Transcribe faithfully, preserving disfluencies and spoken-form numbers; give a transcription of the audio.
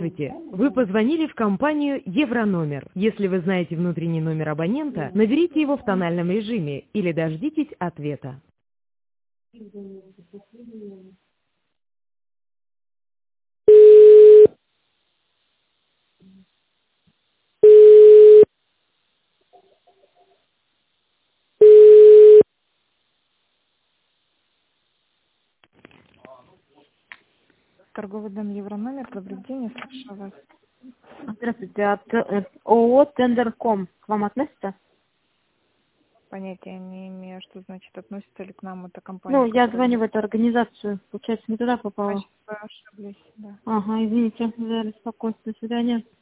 Здравствуйте! Вы позвонили в компанию Еврономер. Если вы знаете внутренний номер абонента, наберите его в тональном режиме или дождитесь ответа. Торговый дом Еврономер. Добрый день, я слушаю вас. Здравствуйте, от э, ООО «Тендер.ком» к вам относится? Понятия не имею, что значит, относится ли к нам эта компания. Ну, я которая- звоню в эту организацию, получается, не туда попала. Значит, вы ошиблись, да. Ага, извините за беспокойство, до свидания.